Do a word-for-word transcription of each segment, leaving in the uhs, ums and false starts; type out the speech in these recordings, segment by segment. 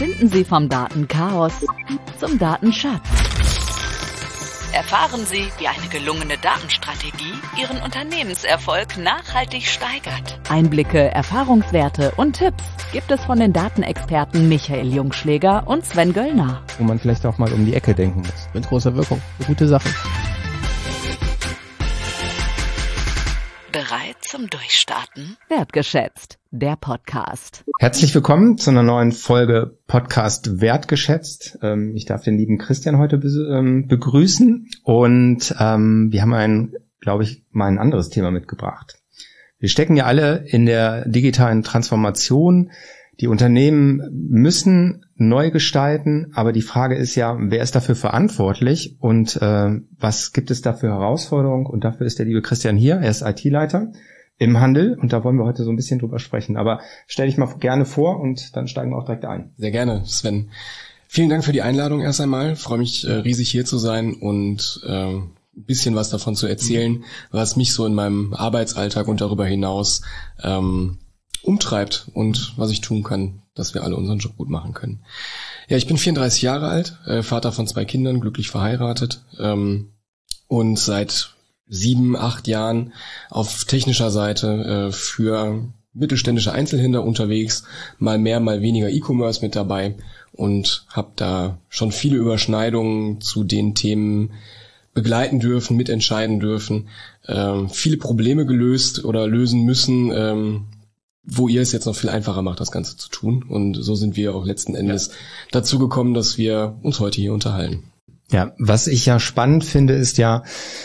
Finden Sie vom Datenchaos zum Datenschatz. Erfahren Sie, wie eine gelungene Datenstrategie Ihren Unternehmenserfolg nachhaltig steigert. Einblicke, Erfahrungswerte und Tipps gibt es von den Datenexperten Michael Jungschläger und Sven Göllner. Wo man vielleicht auch mal um die Ecke denken muss. Mit großer Wirkung. Eine gute Sache. Bereit zum Durchstarten? Wertgeschätzt, der Podcast. Herzlich willkommen zu einer neuen Folge Podcast Wertgeschätzt. Ich darf den lieben Christian heute begrüßen und wir haben ein, glaube ich, mal ein anderes Thema mitgebracht. Wir stecken ja alle in der digitalen Transformation. Die Unternehmen müssen neu gestalten, aber die Frage ist ja, wer ist dafür verantwortlich und äh, was gibt es da für Herausforderungen? Und dafür ist der liebe Christian hier, er ist I T-Leiter im Handel und da wollen wir heute so ein bisschen drüber sprechen. Aber stell dich mal gerne vor und dann steigen wir auch direkt ein. Sehr gerne, Sven. Vielen Dank für die Einladung erst einmal. Ich freue mich äh, riesig hier zu sein und äh, ein bisschen was davon zu erzählen, was mich so in meinem Arbeitsalltag und darüber hinaus ähm, umtreibt und was ich tun kann, dass wir alle unseren Job gut machen können. Ja, ich bin vierunddreißig Jahre alt, äh, Vater von zwei Kindern, glücklich verheiratet ähm, und seit sieben, acht Jahren auf technischer Seite äh, für mittelständische Einzelhändler unterwegs, mal mehr, mal weniger E-Commerce mit dabei und habe da schon viele Überschneidungen zu den Themen begleiten dürfen, mitentscheiden dürfen, äh, viele Probleme gelöst oder lösen müssen, ähm, wo ihr es jetzt noch viel einfacher macht, das Ganze zu tun. Und so sind wir auch letzten Endes ja. dazu gekommen, dass wir uns heute hier unterhalten. Ja, was ich ja spannend finde, ist ja,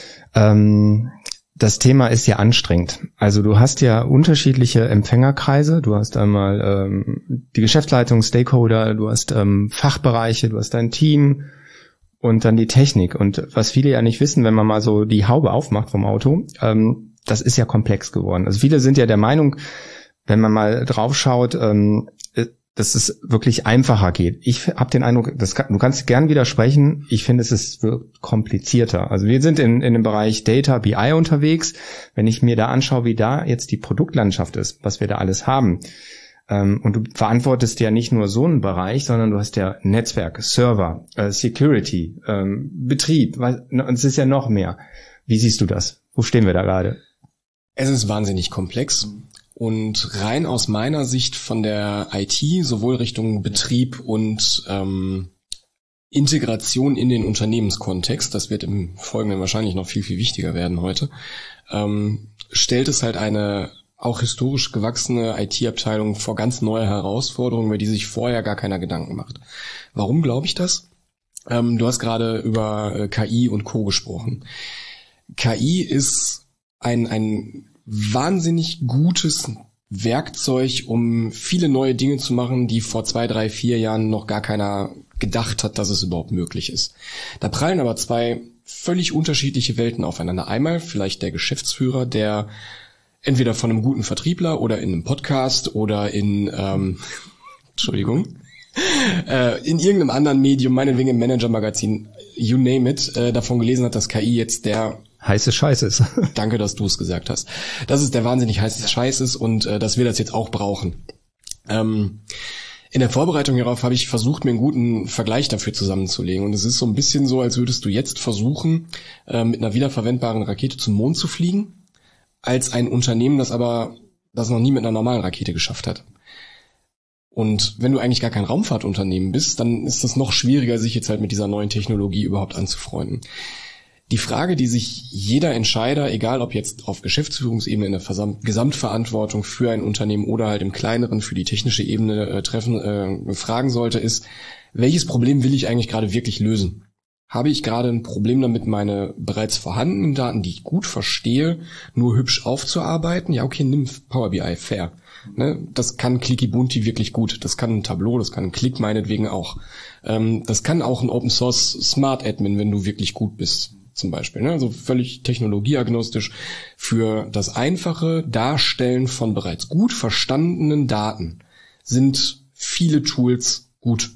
ähm, das Thema ist ja anstrengend. Also du hast ja unterschiedliche Empfängerkreise. Du hast einmal ähm, die Geschäftsleitung, Stakeholder, du hast ähm, Fachbereiche, du hast dein Team und dann die Technik. Und was viele ja nicht wissen, wenn man mal so die Haube aufmacht vom Auto, ähm, das ist ja komplex geworden. Also viele sind ja der Meinung, wenn man mal drauf schaut, ähm, dass es wirklich einfacher geht. Ich habe den Eindruck, das kann, du kannst gern widersprechen, ich finde, es ist wird komplizierter. Also wir sind in, in dem Bereich Data, B I unterwegs. Wenn ich mir da anschaue, wie da jetzt die Produktlandschaft ist, was wir da alles haben, ähm, und du verantwortest ja nicht nur so einen Bereich, sondern du hast ja Netzwerk, Server, äh, Security, ähm, Betrieb, weil, und es ist ja noch mehr. Wie siehst du das? Wo stehen wir da gerade? Es ist wahnsinnig komplex. Und rein aus meiner Sicht von der I T, sowohl Richtung Betrieb und ähm, Integration in den Unternehmenskontext, das wird im Folgenden wahrscheinlich noch viel, viel wichtiger werden heute, ähm, stellt es halt eine auch historisch gewachsene I T-Abteilung vor ganz neue Herausforderungen, über die sich vorher gar keiner Gedanken macht. Warum glaube ich das? Ähm, du hast gerade über äh, K I und Co. gesprochen. K I ist ein ein wahnsinnig gutes Werkzeug, um viele neue Dinge zu machen, die vor zwei, drei, vier Jahren noch gar keiner gedacht hat, dass es überhaupt möglich ist. Da prallen aber zwei völlig unterschiedliche Welten aufeinander. Einmal vielleicht der Geschäftsführer, der entweder von einem guten Vertriebler oder in einem Podcast oder in, ähm, Entschuldigung, äh, in irgendeinem anderen Medium, meinetwegen im Manager-Magazin, you name it, äh, davon gelesen hat, dass K I jetzt der heiße Scheiß ist. Danke, dass du es gesagt hast. Dass es der wahnsinnig heiße Scheiß ist und äh, dass wir das jetzt auch brauchen. Ähm, in der Vorbereitung hierauf habe ich versucht, mir einen guten Vergleich dafür zusammenzulegen. Und es ist so ein bisschen so, als würdest du jetzt versuchen, äh, mit einer wiederverwendbaren Rakete zum Mond zu fliegen, als ein Unternehmen, das aber das noch nie mit einer normalen Rakete geschafft hat. Und wenn du eigentlich gar kein Raumfahrtunternehmen bist, dann ist es noch schwieriger, sich jetzt halt mit dieser neuen Technologie überhaupt anzufreunden. Die Frage, die sich jeder Entscheider, egal ob jetzt auf Geschäftsführungsebene in der Versam- Gesamtverantwortung für ein Unternehmen oder halt im kleineren für die technische Ebene äh, treffen, äh, fragen sollte, ist, welches Problem will ich eigentlich gerade wirklich lösen? Habe ich gerade ein Problem damit, meine bereits vorhandenen Daten, die ich gut verstehe, nur hübsch aufzuarbeiten? Ja, okay, nimm Power B I, fair. Ne? Das kann Clicky Bunti wirklich gut. Das kann ein Tableau, das kann ein Click meinetwegen auch. Ähm, das kann auch ein Open Source Smart Admin, wenn du wirklich gut bist. Zum Beispiel, ne? Also völlig technologieagnostisch für das einfache Darstellen von bereits gut verstandenen Daten sind viele Tools gut.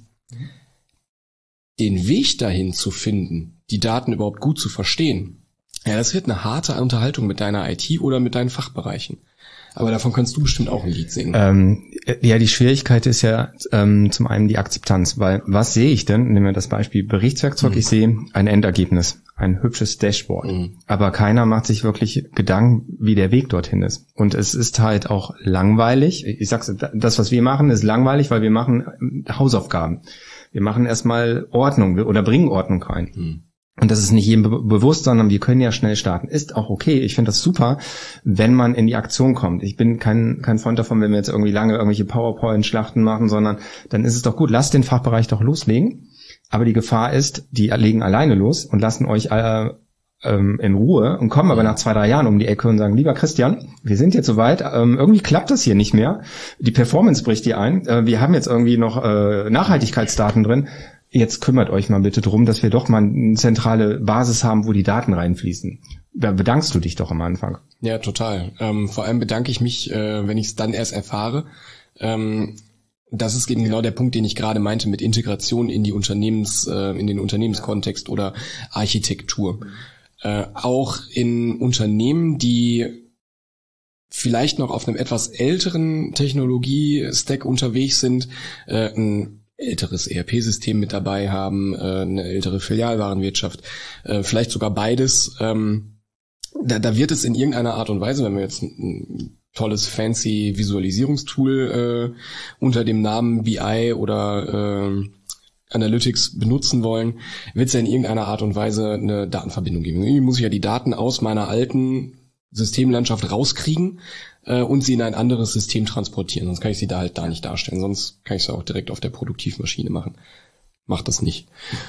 Den Weg dahin zu finden, die Daten überhaupt gut zu verstehen, ja, das wird eine harte Unterhaltung mit deiner I T oder mit deinen Fachbereichen. Aber davon kannst du bestimmt auch ein Lied singen. Ähm, ja, die Schwierigkeit ist ja ähm, zum einen die Akzeptanz, weil was sehe ich denn? Nehmen wir das Beispiel Berichtswerkzeug. Mhm. Ich sehe ein Endergebnis, ein hübsches Dashboard. Mhm. Aber keiner macht sich wirklich Gedanken, wie der Weg dorthin ist. Und es ist halt auch langweilig. Ich sag's, das, was wir machen, ist langweilig, weil wir machen Hausaufgaben. Wir machen erstmal Ordnung oder bringen Ordnung rein. Mhm. Und das ist nicht jedem be- bewusst, sondern wir können ja schnell starten. Ist auch okay. Ich finde das super, wenn man in die Aktion kommt. Ich bin kein kein Freund davon, wenn wir jetzt irgendwie lange irgendwelche PowerPoint-Schlachten machen, sondern dann ist es doch gut, lasst den Fachbereich doch loslegen. Aber die Gefahr ist, die legen alleine los und lassen euch äh, ähm, in Ruhe und kommen aber nach zwei, drei Jahren um die Ecke und sagen, lieber Christian, wir sind jetzt soweit, ähm, irgendwie klappt das hier nicht mehr. Die Performance bricht hier ein. Äh, wir haben jetzt irgendwie noch äh, Nachhaltigkeitsdaten drin. Jetzt kümmert euch mal bitte drum, dass wir doch mal eine zentrale Basis haben, wo die Daten reinfließen. Da bedankst du dich doch am Anfang. Ja, total. Ähm, vor allem bedanke ich mich, äh, wenn ich es dann erst erfahre. Ähm, das ist eben genau der Punkt, den ich gerade meinte mit Integration in die Unternehmens, äh, in den Unternehmenskontext oder Architektur. Äh, auch in Unternehmen, die vielleicht noch auf einem etwas älteren Technologie-Stack unterwegs sind, äh, ein älteres E R P-System mit dabei haben, äh, eine ältere Filialwarenwirtschaft, äh, vielleicht sogar beides. Ähm, da, da wird es in irgendeiner Art und Weise, wenn wir jetzt ein, ein tolles, fancy Visualisierungstool äh, unter dem Namen B I oder äh, Analytics benutzen wollen, wird es ja in irgendeiner Art und Weise eine Datenverbindung geben. Irgendwie muss ich ja die Daten aus meiner alten Systemlandschaft rauskriegen äh, und sie in ein anderes System transportieren. Sonst kann ich sie da halt da nicht darstellen. Sonst kann ich sie auch direkt auf der Produktivmaschine machen. Macht das nicht.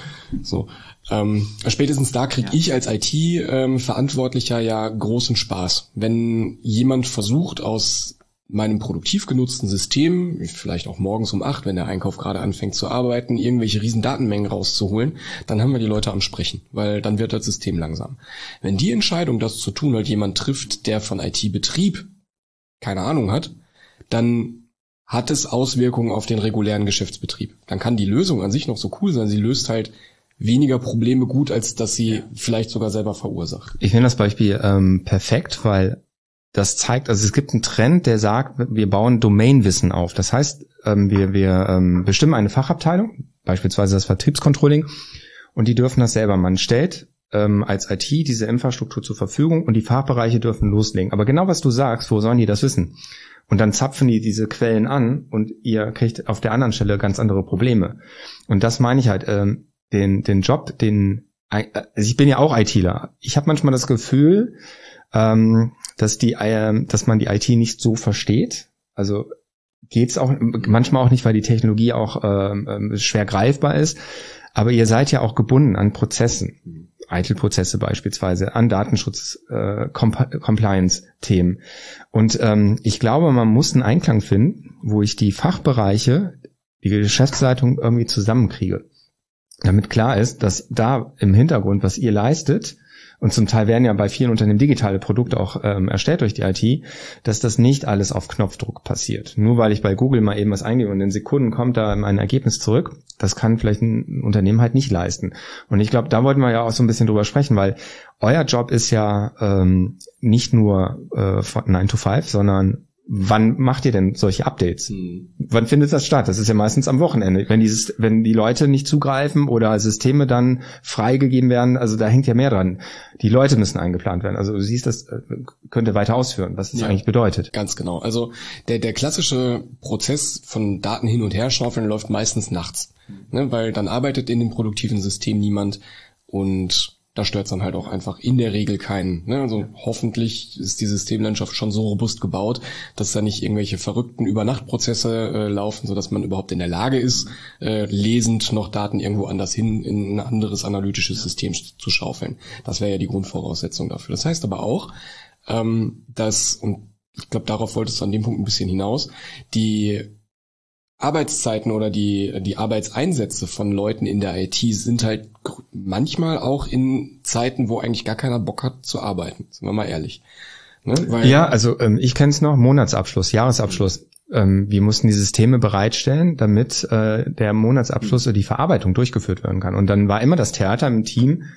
So, ähm, spätestens da kriege ich als I T-Verantwortlicher ähm, ja großen Spaß. Wenn jemand versucht, aus meinem produktiv genutzten System, vielleicht auch morgens um acht, wenn der Einkauf gerade anfängt zu arbeiten, irgendwelche riesen Datenmengen rauszuholen, dann haben wir die Leute am Sprechen, weil dann wird das System langsam. Wenn die Entscheidung, das zu tun, halt jemand trifft, der von I T-Betrieb keine Ahnung hat, dann hat es Auswirkungen auf den regulären Geschäftsbetrieb. Dann kann die Lösung an sich noch so cool sein, sie löst halt weniger Probleme gut, als dass sie vielleicht sogar selber verursacht. Ich finde das Beispiel ähm, perfekt, weil das zeigt, also es gibt einen Trend, der sagt, wir bauen Domainwissen auf. Das heißt, ähm, wir, wir ähm, bestimmen eine Fachabteilung, beispielsweise das Vertriebscontrolling, und die dürfen das selber. Man stellt ähm, als I T diese Infrastruktur zur Verfügung und die Fachbereiche dürfen loslegen. Aber genau was du sagst, wo sollen die das wissen? Und dann zapfen die diese Quellen an und ihr kriegt auf der anderen Stelle ganz andere Probleme. Und das meine ich halt, ähm, den, den Job, den, also ich bin ja auch ITler. Ich habe manchmal das Gefühl, ähm, dass die, äh, dass man die I T nicht so versteht. Also geht's auch manchmal auch nicht, weil die Technologie auch äh, schwer greifbar ist. Aber ihr seid ja auch gebunden an Prozessen, I T-Prozesse beispielsweise, an Datenschutz, äh, Comp- Compliance-Themen. Und ähm, ich glaube, man muss einen Einklang finden, wo ich die Fachbereiche, die Geschäftsleitung irgendwie zusammenkriege. Damit klar ist, dass da im Hintergrund, was ihr leistet, und zum Teil werden ja bei vielen Unternehmen digitale Produkte auch ähm, erstellt durch die I T, dass das nicht alles auf Knopfdruck passiert. Nur weil ich bei Google mal eben was eingebe und in Sekunden kommt da ein Ergebnis zurück, das kann vielleicht ein Unternehmen halt nicht leisten. Und ich glaube, da wollten wir ja auch so ein bisschen drüber sprechen, weil euer Job ist ja ähm, nicht nur äh, von nine to five, sondern wann macht ihr denn solche Updates? Hm. Wann findet das statt? Das ist ja meistens am Wochenende. Wenn dieses, wenn die Leute nicht zugreifen oder Systeme dann freigegeben werden, also da hängt ja mehr dran. Die Leute müssen eingeplant werden. Also du siehst, das könnte weiter ausführen, was das ja eigentlich bedeutet. Ganz genau. Also der, der klassische Prozess von Daten hin und her schaufeln läuft meistens nachts, ne, weil dann arbeitet in dem produktiven System niemand und da stört es dann halt auch einfach in der Regel keinen. Ne? Also hoffentlich ist die Systemlandschaft schon so robust gebaut, dass da nicht irgendwelche verrückten Übernachtprozesse äh, laufen, sodass man überhaupt in der Lage ist, äh, lesend noch Daten irgendwo anders hin in ein anderes analytisches System zu schaufeln. Das wäre ja die Grundvoraussetzung dafür. Das heißt aber auch, ähm, dass, und ich glaube, darauf wolltest du an dem Punkt ein bisschen hinaus, die Arbeitszeiten oder die die Arbeitseinsätze von Leuten in der I T sind halt manchmal auch in Zeiten, wo eigentlich gar keiner Bock hat zu arbeiten. Sind wir mal ehrlich. Ne? Weil ja, also ähm, ich kenne es noch, Monatsabschluss, Jahresabschluss. Ähm, wir mussten die Systeme bereitstellen, damit äh, der Monatsabschluss oder die Verarbeitung durchgeführt werden kann. Und dann war immer das Theater im Team,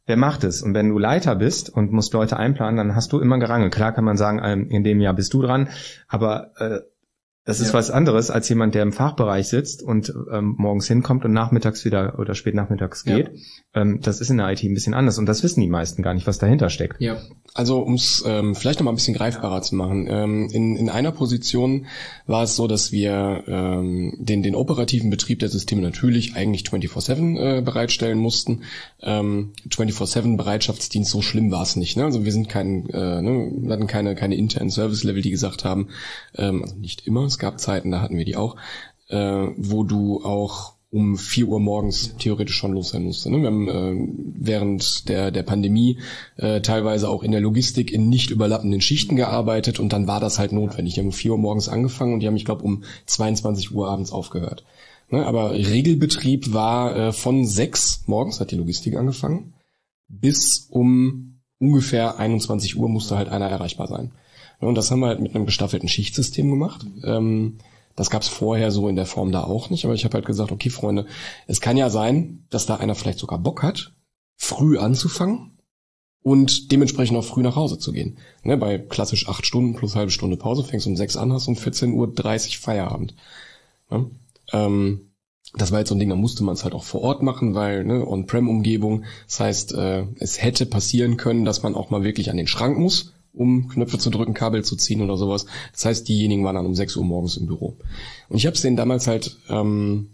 wer macht es? Und wenn du Leiter bist und musst Leute einplanen, dann hast du immer Gerangel. Klar kann man sagen, in dem Jahr bist du dran, aber äh, das ist ja was anderes als jemand, der im Fachbereich sitzt und ähm, morgens hinkommt und nachmittags wieder oder spät nachmittags geht. Ja. Ähm, das ist in der I T ein bisschen anders und das wissen die meisten gar nicht, was dahinter steckt. Ja, also um es ähm, vielleicht noch mal ein bisschen greifbarer zu machen. Ähm, in, in einer Position war es so, dass wir ähm, den, den operativen Betrieb der Systeme natürlich eigentlich vierundzwanzig sieben äh, bereitstellen mussten. Ähm, vierundzwanzig sieben Bereitschaftsdienst, so schlimm war es nicht. Ne? Also wir sind kein, äh, ne, wir hatten keine, keine internen Service-Level, die gesagt haben, ähm, also nicht immer, es gab Zeiten, da hatten wir die auch, äh, wo du auch um vier Uhr morgens theoretisch schon los sein musste. Ne? Wir haben äh, während der der Pandemie äh, teilweise auch in der Logistik in nicht überlappenden Schichten gearbeitet und dann war das halt notwendig. Die haben um vier Uhr morgens angefangen und die haben, ich glaube, um zweiundzwanzig Uhr abends aufgehört. Ne? Aber Regelbetrieb war äh, von sechs morgens, hat die Logistik angefangen, bis um ungefähr einundzwanzig Uhr musste halt einer erreichbar sein. Und das haben wir halt mit einem gestaffelten Schichtsystem gemacht. Ähm, das gab's vorher so in der Form da auch nicht, aber ich habe halt gesagt, okay, Freunde, es kann ja sein, dass da einer vielleicht sogar Bock hat, früh anzufangen und dementsprechend auch früh nach Hause zu gehen. Ne, bei klassisch acht Stunden plus halbe Stunde Pause, fängst um sechs an, hast um vierzehn Uhr dreißig Feierabend. Ja, ähm, das war jetzt so ein Ding, da musste man es halt auch vor Ort machen, weil ne, On-Prem-Umgebung, das heißt, äh, es hätte passieren können, dass man auch mal wirklich an den Schrank muss, um Knöpfe zu drücken, Kabel zu ziehen oder sowas. Das heißt, diejenigen waren dann um sechs Uhr morgens im Büro. Und ich habe es denen damals halt ähm,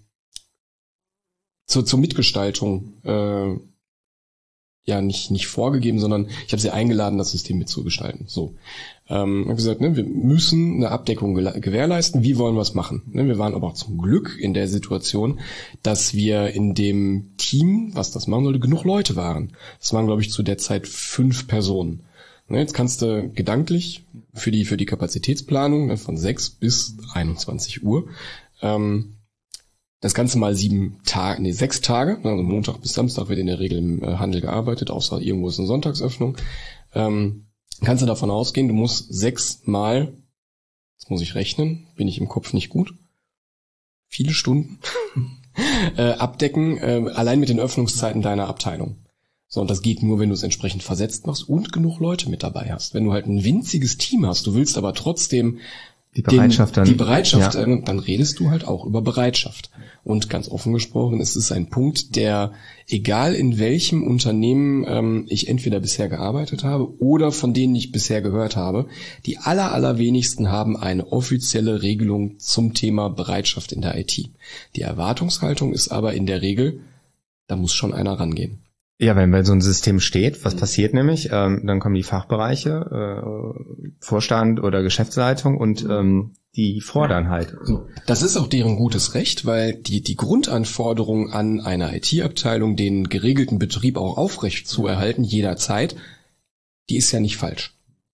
zur, zur Mitgestaltung äh, ja nicht nicht vorgegeben, sondern ich habe sie eingeladen, das System mitzugestalten. So, ähm, habe gesagt, ne, wir müssen eine Abdeckung gewährleisten. Wie wollen wir es machen? Ne, wir waren aber auch zum Glück in der Situation, dass wir in dem Team, was das machen sollte, genug Leute waren. Das waren, glaube ich, zu der Zeit fünf Personen. Ne, jetzt kannst du gedanklich für die für die Kapazitätsplanung ne, von sechs bis einundzwanzig Uhr ähm, das Ganze mal sieben Tage, nee, sechs Tage, also Montag bis Samstag wird in der Regel im Handel gearbeitet, außer irgendwo ist eine Sonntagsöffnung. Ähm, kannst du davon ausgehen, du musst sechs Mal, jetzt muss ich rechnen, bin ich im Kopf nicht gut, viele Stunden äh, abdecken, äh, allein mit den Öffnungszeiten deiner Abteilung. So, und das geht nur, wenn du es entsprechend versetzt machst und genug Leute mit dabei hast. Wenn du halt ein winziges Team hast, du willst aber trotzdem die Bereitschaft den, dann, die Bereitschaft, ja. äh, dann redest du halt auch über Bereitschaft. Und ganz offen gesprochen, es ist ein Punkt, der, egal in welchem Unternehmen ähm, ich entweder bisher gearbeitet habe oder von denen ich bisher gehört habe, die aller, allerwenigsten haben eine offizielle Regelung zum Thema Bereitschaft in der I T. Die Erwartungshaltung ist aber in der Regel, da muss schon einer rangehen. Ja, wenn bei so ein System steht, was passiert nämlich? Ähm, dann kommen die Fachbereiche, äh, Vorstand oder Geschäftsleitung und ähm, die fordern halt. Das ist auch deren gutes Recht, weil die die Grundanforderung an eine I T-Abteilung, den geregelten Betrieb auch aufrecht zu erhalten, jederzeit, die ist ja nicht falsch.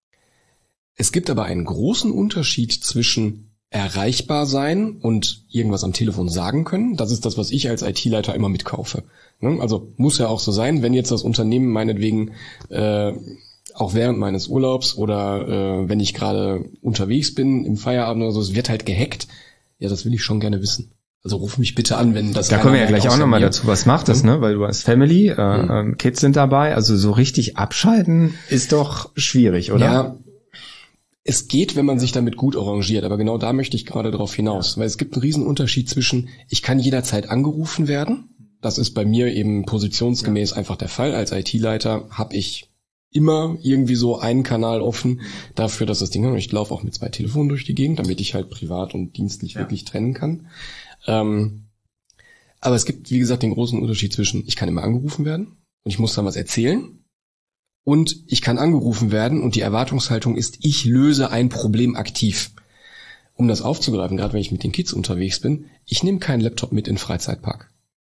Es gibt aber einen großen Unterschied zwischen erreichbar sein und irgendwas am Telefon sagen können. Das ist das, was ich als I T-Leiter immer mitkaufe. Also muss ja auch so sein, wenn jetzt das Unternehmen meinetwegen äh, auch während meines Urlaubs oder äh, wenn ich gerade unterwegs bin im Feierabend oder so, es wird halt gehackt. Ja, das will ich schon gerne wissen. Also ruf mich bitte an, wenn das... Da kommen wir ja gleich auch nochmal dazu, was macht das, ne? Weil du hast Family, äh, mhm. Kids sind dabei, also so richtig abschalten ist doch schwierig, oder? Ja, es geht, wenn man sich damit gut arrangiert, aber genau da möchte ich gerade drauf hinaus, weil es gibt einen riesen Unterschied zwischen, ich kann jederzeit angerufen werden, das ist bei mir eben positionsgemäß ja. einfach der Fall. Als I T-Leiter habe ich immer irgendwie so einen Kanal offen dafür, dass das Ding hat. Ich laufe auch mit zwei Telefonen durch die Gegend, damit ich halt privat und dienstlich ja. wirklich trennen kann. Ähm, aber es gibt, wie gesagt, den großen Unterschied zwischen, ich kann immer angerufen werden und ich muss dann was erzählen und ich kann angerufen werden und die Erwartungshaltung ist, ich löse ein Problem aktiv. Um das aufzugreifen, gerade wenn ich mit den Kids unterwegs bin, ich nehme keinen Laptop mit in den Freizeitpark.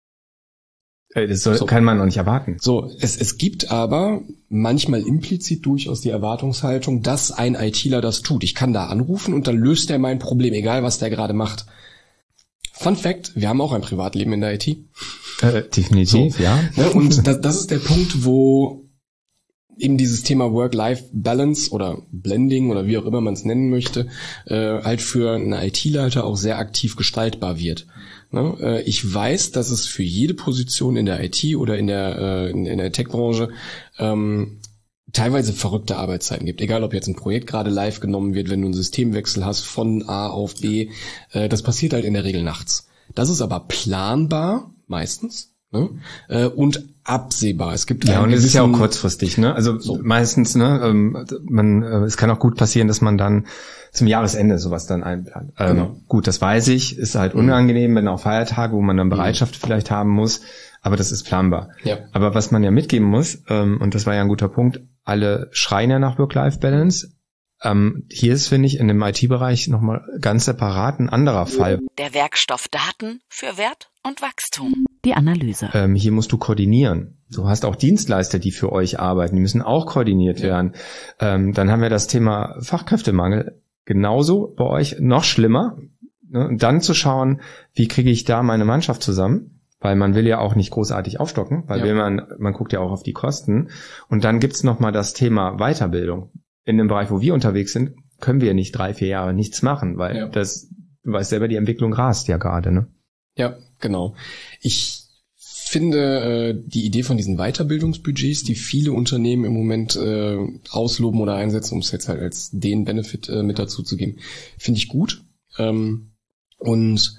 Das soll, so. kann man noch nicht erwarten. So, es, es gibt aber manchmal implizit durchaus die Erwartungshaltung, dass ein ITler das tut. Ich kann da anrufen und dann löst er mein Problem, egal was der gerade macht. Fun Fact, wir haben auch ein Privatleben in der I T. Äh, definitiv, so, ja. Ne, und das, das ist der Punkt, wo eben dieses Thema Work-Life-Balance oder Blending oder wie auch immer man es nennen möchte, äh, halt für einen I T-Leiter auch sehr aktiv gestaltbar wird. Ne? Äh, ich weiß, dass es für jede Position in der I T oder in der äh, in, in der Tech-Branche ähm, teilweise verrückte Arbeitszeiten gibt. Egal, ob jetzt ein Projekt gerade live genommen wird, wenn du einen Systemwechsel hast von A auf B, äh, das passiert halt in der Regel nachts. Das ist aber planbar, meistens, ne? äh, und absehbar. Es gibt ja, und es ist ja auch kurzfristig, ne? Also so. meistens, ne, ähm, man, äh, es kann auch gut passieren, dass man dann zum Jahresende sowas dann einplant. Ähm, genau. Gut, das weiß ich, ist halt unangenehm, wenn auch Feiertage, wo man dann Bereitschaft mhm. vielleicht haben muss, aber das ist planbar. Ja. Aber was man ja mitgeben muss, ähm, und das war ja ein guter Punkt, alle schreien ja nach Work-Life-Balance. Ähm, hier ist, finde ich, in dem I T-Bereich nochmal ganz separat ein anderer Fall. Der Werkstoff Daten für Wert und Wachstum. Die Analyse. Ähm, hier musst du koordinieren. Du hast auch Dienstleister, die für euch arbeiten. Die müssen auch koordiniert ja. werden. Ähm, dann haben wir das Thema Fachkräftemangel. Genauso bei euch, noch schlimmer. Ne? Und dann zu schauen, wie kriege ich da meine Mannschaft zusammen? Weil man will ja auch nicht großartig aufstocken, weil ja. will man, man guckt ja auch auf die Kosten. Und dann gibt's nochmal das Thema Weiterbildung. In dem Bereich, wo wir unterwegs sind, können wir nicht drei, vier Jahre nichts machen, weil ja. das, du weißt selber, die Entwicklung rast ja gerade, ne? Ja, genau. Ich finde äh, die Idee von diesen Weiterbildungsbudgets, die viele Unternehmen im Moment äh, ausloben oder einsetzen, um es jetzt halt als den Benefit äh, mit dazu zu geben, finde ich gut. Ähm, und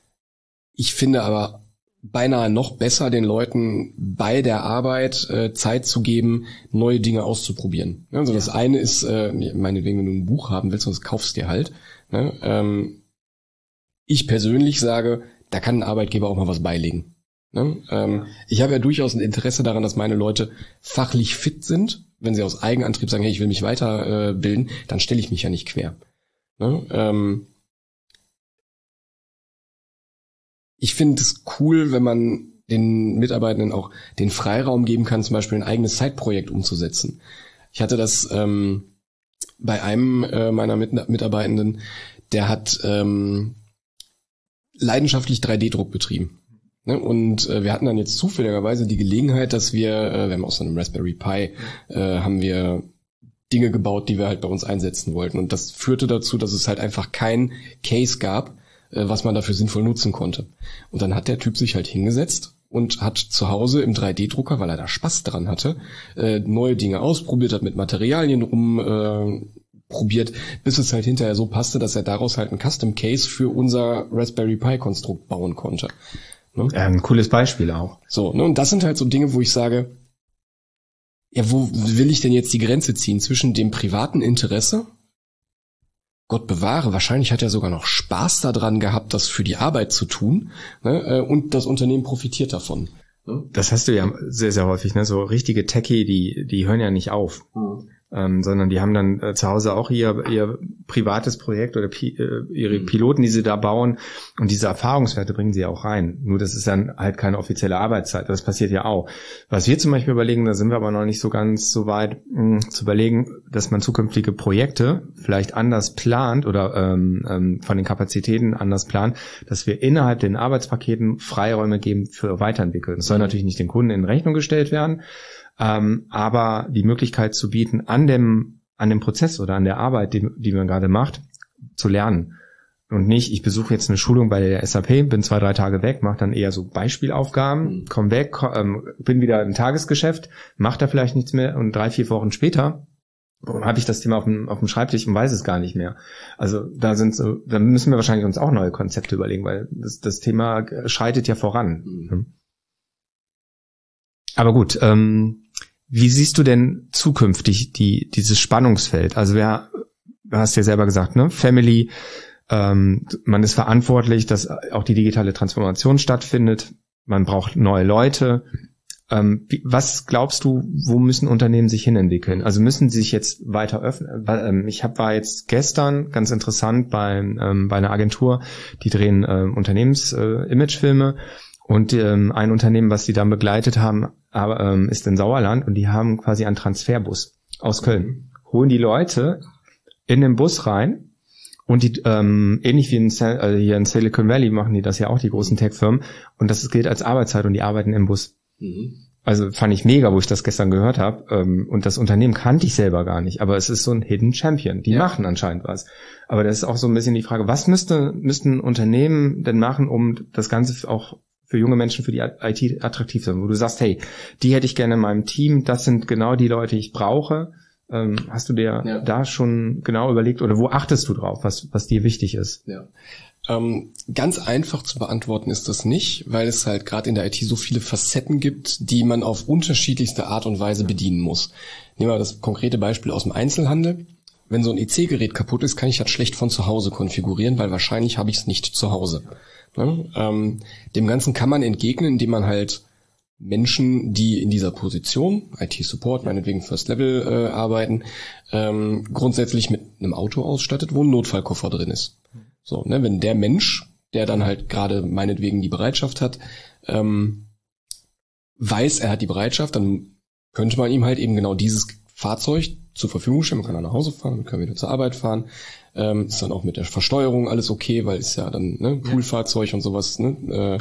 ich finde aber beinahe noch besser, den Leuten bei der Arbeit äh, Zeit zu geben, neue Dinge auszuprobieren. Also ja. das eine ist, äh, meinetwegen, wenn du ein Buch haben willst, sonst kaufst dir halt. Ne? Ähm, ich persönlich sage, da kann ein Arbeitgeber auch mal was beilegen. Ne? Ähm, ich habe ja durchaus ein Interesse daran, dass meine Leute fachlich fit sind. Wenn sie aus Eigenantrieb sagen, hey, ich will mich weiterbilden, äh, dann stelle ich mich ja nicht quer. Ne? Ähm, Ich finde es cool, wenn man den Mitarbeitenden auch den Freiraum geben kann, zum Beispiel ein eigenes Side-Projekt umzusetzen. Ich hatte das ähm, bei einem äh, meiner Mit- Mitarbeitenden, der hat ähm, leidenschaftlich drei D Druck betrieben. Ne? Und äh, wir hatten dann jetzt zufälligerweise die Gelegenheit, dass wir, äh, wir haben aus so einem Raspberry Pi, äh, haben wir Dinge gebaut, die wir halt bei uns einsetzen wollten. Und das führte dazu, dass es halt einfach kein Case gab, was man dafür sinnvoll nutzen konnte. Und dann hat der Typ sich halt hingesetzt und hat zu Hause im drei D Drucker, weil er da Spaß dran hatte, äh, neue Dinge ausprobiert, hat mit Materialien rumprobiert, äh, bis es halt hinterher so passte, dass er daraus halt ein Custom Case für unser Raspberry Pi Konstrukt bauen konnte. Ne? Ja, ein cooles Beispiel auch. So, ne, und das sind halt so Dinge, wo ich sage, ja, wo will ich denn jetzt die Grenze ziehen zwischen dem privaten Interesse? Gott bewahre, wahrscheinlich hat er sogar noch Spaß daran gehabt, das für die Arbeit zu tun, ne? Und das Unternehmen profitiert davon. Ne? Das hast du ja sehr, sehr häufig, ne? So richtige Techie, die die hören ja nicht auf, mhm. ähm, sondern die haben dann äh, zu Hause auch ihr ihr privates Projekt oder pi- äh, ihre mhm. Piloten, die sie da bauen, und diese Erfahrungswerte bringen sie ja auch rein. Nur das ist dann halt keine offizielle Arbeitszeit, das passiert ja auch. Was wir zum Beispiel überlegen, da sind wir aber noch nicht so ganz so weit, mh, zu überlegen, dass man zukünftige Projekte vielleicht anders plant oder ähm, ähm, von den Kapazitäten anders plant, dass wir innerhalb den Arbeitspaketen Freiräume geben für Weiterentwickeln. Das soll mhm. natürlich nicht den Kunden in Rechnung gestellt werden, ähm, aber die Möglichkeit zu bieten, an dem an dem Prozess oder an der Arbeit, die, die man gerade macht, zu lernen. Und nicht, ich besuche jetzt eine Schulung bei der S A P, bin zwei, drei Tage weg, mache dann eher so Beispielaufgaben, komm weg, komm, ähm, bin wieder im Tagesgeschäft, mache da vielleicht nichts mehr, und drei, vier Wochen später habe ich das Thema auf dem, auf dem Schreibtisch und weiß es gar nicht mehr. Also da sind so, da müssen wir wahrscheinlich uns auch neue Konzepte überlegen, weil das, das Thema schreitet ja voran. Mhm. Aber gut, ähm, wie siehst du denn zukünftig die dieses Spannungsfeld? Also wer, du hast ja selber gesagt, ne, Family, ähm, man ist verantwortlich, dass auch die digitale Transformation stattfindet. Man braucht neue Leute. Ähm, wie, was glaubst du, wo müssen Unternehmen sich hinentwickeln? Also müssen sie sich jetzt weiter öffnen? Ähm, ich hab, war jetzt gestern ganz interessant bei ähm, bei einer Agentur, die drehen ähm, Unternehmens-Imagefilme. Äh, Und ähm, ein Unternehmen, was sie dann begleitet haben, aber, ähm, ist in Sauerland, und die haben quasi einen Transferbus aus Köln. Holen die Leute in den Bus rein, und die ähm, ähnlich wie in, äh, hier in Silicon Valley machen die das ja auch, die großen Tech-Firmen, und das gilt als Arbeitszeit, und die arbeiten im Bus. Mhm. Also fand ich mega, wo ich das gestern gehört habe. Ähm, und das Unternehmen kannte ich selber gar nicht. Aber es ist so ein Hidden Champion. Die ja. machen anscheinend was. Aber das ist auch so ein bisschen die Frage, was müsste müssten Unternehmen denn machen, um das Ganze auch für junge Menschen, für die I T attraktiv zu sein? Wo du sagst, hey, die hätte ich gerne in meinem Team. Das sind genau die Leute, die ich brauche. Ähm, hast du dir ja. da schon genau überlegt oder wo achtest du drauf, was, was dir wichtig ist? Ja. Ähm, ganz einfach zu beantworten ist das nicht, weil es halt gerade in der I T so viele Facetten gibt, die man auf unterschiedlichste Art und Weise bedienen muss. Nehmen wir das konkrete Beispiel aus dem Einzelhandel. Wenn so ein E C-Gerät kaputt ist, kann ich das schlecht von zu Hause konfigurieren, weil wahrscheinlich habe ich es nicht zu Hause. Ne? Ähm, dem Ganzen kann man entgegnen, indem man halt Menschen, die in dieser Position, I T-Support, meinetwegen First Level äh, arbeiten, ähm, grundsätzlich mit einem Auto ausstattet, wo ein Notfallkoffer drin ist. So, ne, wenn der Mensch, der dann halt gerade meinetwegen die Bereitschaft hat, ähm, weiß, er hat die Bereitschaft, dann könnte man ihm halt eben genau dieses Fahrzeug zur Verfügung stellen. Man kann dann nach Hause fahren, man kann wieder zur Arbeit fahren. Ähm, ist dann auch mit der Versteuerung alles okay, weil ist ja dann ne, Poolfahrzeug und sowas. Ne, äh,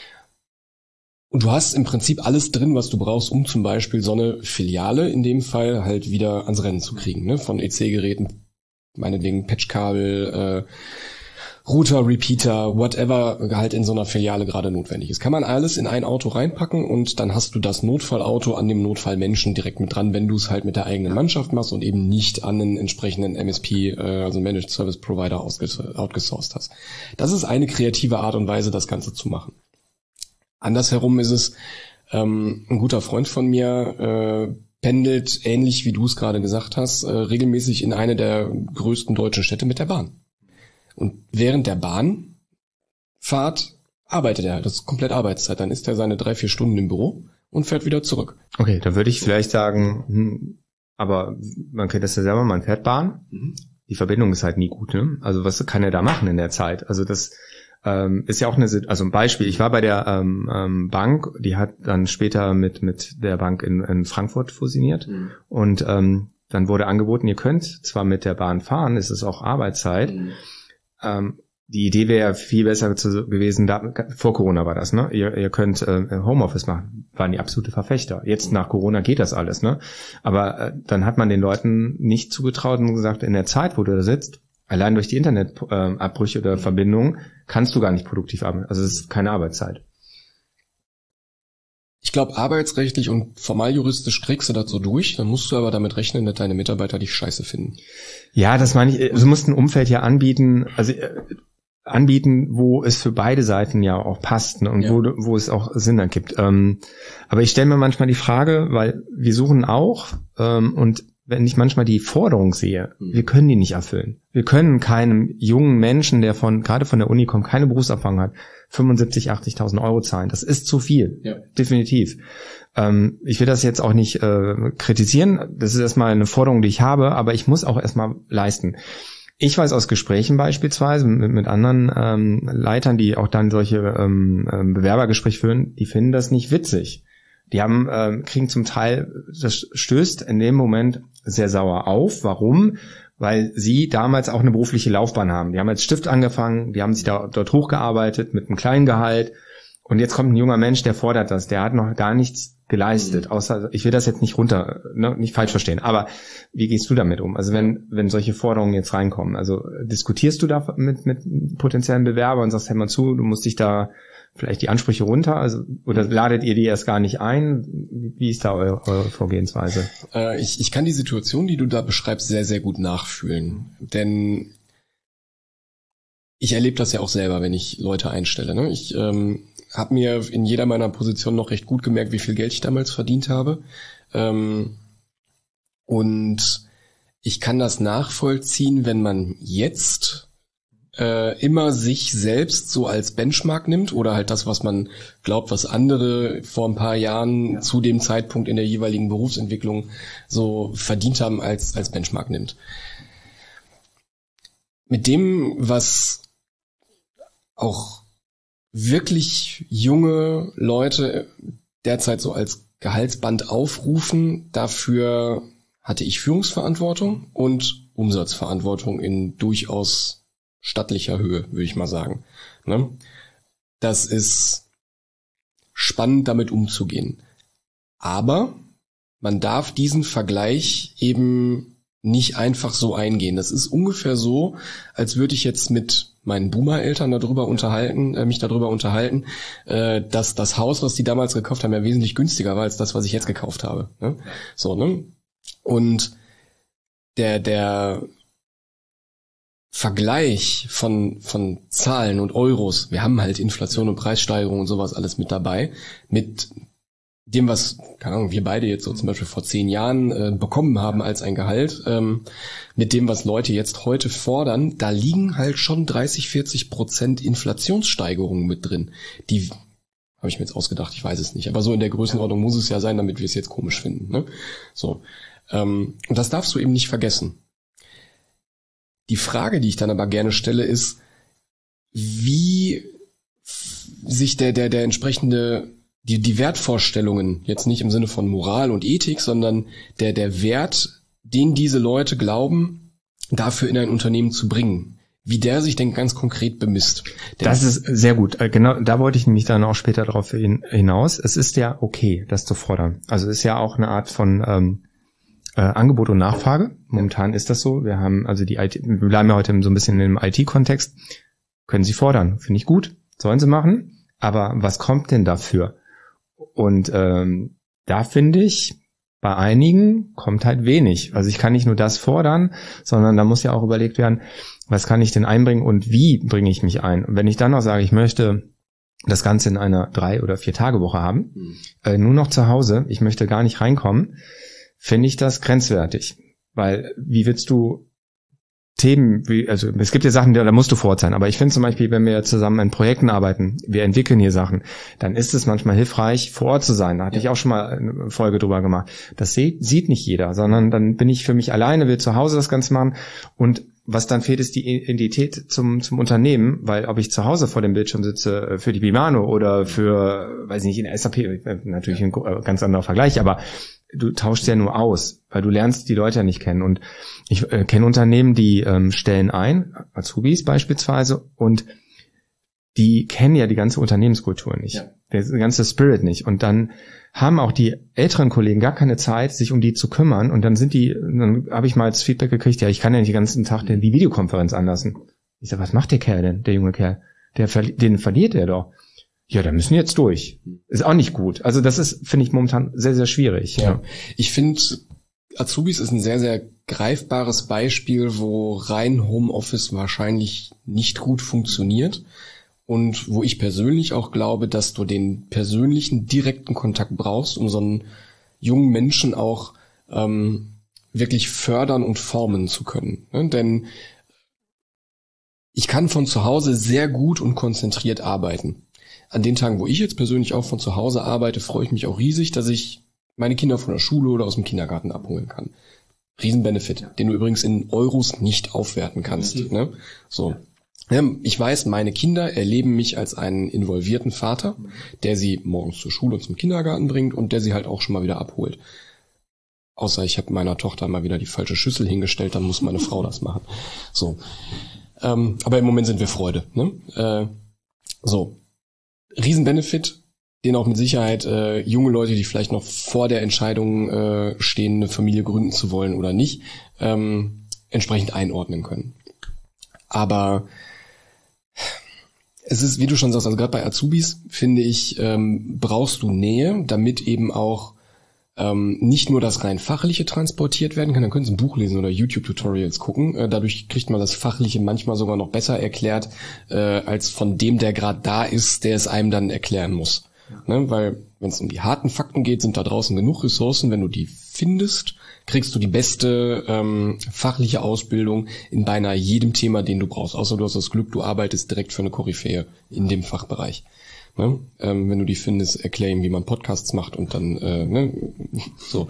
und du hast im Prinzip alles drin, was du brauchst, um zum Beispiel so eine Filiale in dem Fall halt wieder ans Rennen zu kriegen. Ne, von E C-Geräten, meinetwegen Patchkabel, äh, Router, Repeater, whatever halt in so einer Filiale gerade notwendig ist. Kann man alles in ein Auto reinpacken und dann hast du das Notfallauto an dem Notfallmenschen direkt mit dran, wenn du es halt mit der eigenen Mannschaft machst und eben nicht an einen entsprechenden M S P, also Managed Service Provider, outgesourced hast. Das ist eine kreative Art und Weise, das Ganze zu machen. Andersherum ist es, ähm, ein guter Freund von mir äh, pendelt, ähnlich wie du es gerade gesagt hast, äh, regelmäßig in eine der größten deutschen Städte mit der Bahn. Und während der Bahnfahrt arbeitet er. Das ist komplett Arbeitszeit. Dann ist er seine drei, vier Stunden im Büro und fährt wieder zurück. Okay, dann würde ich vielleicht sagen, hm, aber man kennt das ja selber, man fährt Bahn. Mhm. Die Verbindung ist halt nie gut, ne? Also was kann er da machen in der Zeit? Also das ähm, ist ja auch eine, also ein Beispiel. Ich war bei der ähm, ähm, Bank, die hat dann später mit mit der Bank in, in Frankfurt fusioniert. Mhm. Und ähm, dann wurde angeboten, ihr könnt zwar mit der Bahn fahren, es ist auch Arbeitszeit. Mhm. Ähm, die Idee wäre viel besser zu, gewesen, da, vor Corona war das, ne? Ihr, ihr könnt äh, Homeoffice machen, waren die absolute Verfechter. Jetzt nach Corona geht das alles, ne? Aber äh, dann hat man den Leuten nicht zugetraut und gesagt, in der Zeit, wo du da sitzt, allein durch die Internetabbrüche äh, oder Verbindungen, kannst du gar nicht produktiv arbeiten. Also es ist keine Arbeitszeit. Ich glaube, arbeitsrechtlich und formaljuristisch kriegst du das so durch, dann musst du aber damit rechnen, dass deine Mitarbeiter dich scheiße finden. Ja, das meine ich, du musst ein Umfeld ja anbieten, also äh, anbieten, wo es für beide Seiten ja auch passt, ne, und ja. wo, wo es auch Sinn ergibt. Ähm, aber ich stelle mir manchmal die Frage, weil wir suchen auch, ähm, und wenn ich manchmal die Forderung sehe, mhm. wir können die nicht erfüllen. Wir können keinem jungen Menschen, der von gerade von der Uni kommt, keine Berufserfahrung hat, fünfundsiebzig, achtzigtausend Euro zahlen. Das ist zu viel, ja. definitiv. Ähm, ich will das jetzt auch nicht äh, kritisieren. Das ist erstmal eine Forderung, die ich habe, aber ich muss auch erstmal leisten. Ich weiß aus Gesprächen beispielsweise mit, mit anderen ähm, Leitern, die auch dann solche ähm, Bewerbergespräche führen, die finden das nicht witzig. Die haben ähm, kriegen zum Teil, das stößt in dem Moment sehr sauer auf. Warum? Weil sie damals auch eine berufliche Laufbahn haben. Die haben als Stift angefangen, die haben sich da dort hochgearbeitet mit einem kleinen Gehalt. Und jetzt kommt ein junger Mensch, der fordert das. Der hat noch gar nichts geleistet. Mhm. Außer, ich will das jetzt nicht runter, ne, nicht falsch verstehen. Aber wie gehst du damit um? Also wenn wenn solche Forderungen jetzt reinkommen, also diskutierst du da mit mit potenziellen Bewerbern und sagst, hey mal zu, du musst dich da vielleicht die Ansprüche runter, also oder ladet ihr die erst gar nicht ein? Wie ist da eure, eure Vorgehensweise? Äh, ich, ich kann die Situation, die du da beschreibst, sehr, sehr gut nachfühlen. Denn ich erlebe das ja auch selber, wenn ich Leute einstelle. Ne? Ich ähm, habe mir in jeder meiner Positionen noch recht gut gemerkt, wie viel Geld ich damals verdient habe. Ähm, und ich kann das nachvollziehen, wenn man jetzt äh, immer sich selbst so als Benchmark nimmt oder halt das, was man glaubt, was andere vor ein paar Jahren ja. zu dem Zeitpunkt in der jeweiligen Berufsentwicklung so verdient haben, als als Benchmark nimmt. Mit dem, was auch wirklich junge Leute derzeit so als Gehaltsband aufrufen, dafür hatte ich Führungsverantwortung und Umsatzverantwortung in durchaus stattlicher Höhe, würde ich mal sagen. Ne? Das ist spannend, damit umzugehen. Aber man darf diesen Vergleich eben nicht einfach so eingehen. Das ist ungefähr so, als würde ich jetzt mit meinen Boomer-Eltern darüber unterhalten, äh, mich darüber unterhalten, äh, dass das Haus, was die damals gekauft haben, ja wesentlich günstiger war als das, was ich jetzt gekauft habe. Ne? So, ne? Und der der Vergleich von von Zahlen und Euros, wir haben halt Inflation und Preissteigerung und sowas alles mit dabei, mit dem, was, keine Ahnung, wir beide jetzt so zum Beispiel vor zehn Jahren äh, bekommen haben als ein Gehalt, ähm, mit dem, was Leute jetzt heute fordern, da liegen halt schon dreißig, vierzig Prozent Inflationssteigerungen mit drin. Die habe ich mir jetzt ausgedacht, ich weiß es nicht, aber so in der Größenordnung muss es ja sein, damit wir es jetzt komisch finden. Ne? So, ähm, und das darfst du eben nicht vergessen. Die Frage, die ich dann aber gerne stelle, ist, wie sich der der der entsprechende Die, die Wertvorstellungen, jetzt nicht im Sinne von Moral und Ethik, sondern der, der Wert, den diese Leute glauben, dafür in ein Unternehmen zu bringen. Wie der sich denn ganz konkret bemisst. Denn das ist sehr gut. Genau, da wollte ich nämlich dann auch später darauf hinaus. Es ist ja okay, das zu fordern. Also es ist ja auch eine Art von ähm, äh, Angebot und Nachfrage. Momentan ist das so. Wir haben also die I T, wir bleiben ja heute so ein bisschen im I T-Kontext. Können Sie fordern. Finde ich gut. Sollen Sie machen. Aber was kommt denn dafür? Und ähm, da finde ich, bei einigen kommt halt wenig. Also ich kann nicht nur das fordern, sondern da muss ja auch überlegt werden, was kann ich denn einbringen und wie bringe ich mich ein? Und wenn ich dann noch sage, ich möchte das Ganze in einer drei- oder vier-Tage-Woche haben, mhm. äh, nur noch zu Hause, ich möchte gar nicht reinkommen, finde ich das grenzwertig. Weil wie willst du Themen, wie, also es gibt ja Sachen, da musst du vor Ort sein, aber ich finde zum Beispiel, wenn wir zusammen in Projekten arbeiten, wir entwickeln hier Sachen, dann ist es manchmal hilfreich, vor Ort zu sein. Da hatte ja. ich auch schon mal eine Folge drüber gemacht. Das sieht, sieht nicht jeder, sondern dann bin ich für mich alleine, will zu Hause das Ganze machen und was dann fehlt, ist die Identität zum zum Unternehmen, weil ob ich zu Hause vor dem Bildschirm sitze für die Bimano oder für, weiß ich nicht, in der S A P, natürlich ein ganz anderer Vergleich, aber du tauschst ja nur aus, weil du lernst die Leute ja nicht kennen. Und ich äh, kenne Unternehmen, die ähm, stellen ein, Azubis beispielsweise, und die kennen ja die ganze Unternehmenskultur nicht, ja. Der ganze Spirit nicht. Und dann haben auch die älteren Kollegen gar keine Zeit, sich um die zu kümmern. Und dann sind die, dann habe ich mal als Feedback gekriegt, ja, ich kann ja nicht den ganzen Tag die Videokonferenz anlassen. Ich sage, was macht der Kerl denn, der junge Kerl? Der den verliert er doch. Ja, da müssen wir jetzt durch. Ist auch nicht gut. Also das ist, finde ich, momentan sehr, sehr schwierig. Ja, ja. Ich finde, Azubis ist ein sehr, sehr greifbares Beispiel, wo rein Homeoffice wahrscheinlich nicht gut funktioniert und wo ich persönlich auch glaube, dass du den persönlichen, direkten Kontakt brauchst, um so einen jungen Menschen auch ähm, wirklich fördern und formen zu können. Ne? Denn ich kann von zu Hause sehr gut und konzentriert arbeiten. An den Tagen, wo ich jetzt persönlich auch von zu Hause arbeite, freue ich mich auch riesig, dass ich meine Kinder von der Schule oder aus dem Kindergarten abholen kann. Riesenbenefit, den du übrigens in Euros nicht aufwerten kannst. Mhm. Ne? So, ja, ich weiß, meine Kinder erleben mich als einen involvierten Vater, der sie morgens zur Schule und zum Kindergarten bringt und der sie halt auch schon mal wieder abholt. Außer ich habe meiner Tochter mal wieder die falsche Schüssel hingestellt, dann muss meine Frau das machen. So, ähm, aber im Moment sind wir Freude. Ne? Äh, so. Riesenbenefit, den auch mit Sicherheit äh, junge Leute, die vielleicht noch vor der Entscheidung äh, stehen, eine Familie gründen zu wollen oder nicht, ähm, entsprechend einordnen können. Aber es ist, wie du schon sagst, also gerade bei Azubis, finde ich, ähm, brauchst du Nähe, damit eben auch ähm, nicht nur das rein Fachliche transportiert werden kann, dann können Sie ein Buch lesen oder YouTube-Tutorials gucken. Äh, dadurch kriegt man das Fachliche manchmal sogar noch besser erklärt, äh, als von dem, der gerade da ist, der es einem dann erklären muss. Ja. Ne? Weil wenn es um die harten Fakten geht, sind da draußen genug Ressourcen. Wenn du die findest, kriegst du die beste ähm, fachliche Ausbildung in beinahe jedem Thema, den du brauchst. Außer du hast das Glück, du arbeitest direkt für eine Koryphäe in dem Fachbereich. Ne? Ähm, wenn du die findest, erklär ihm, wie man Podcasts macht und dann äh, ne? so.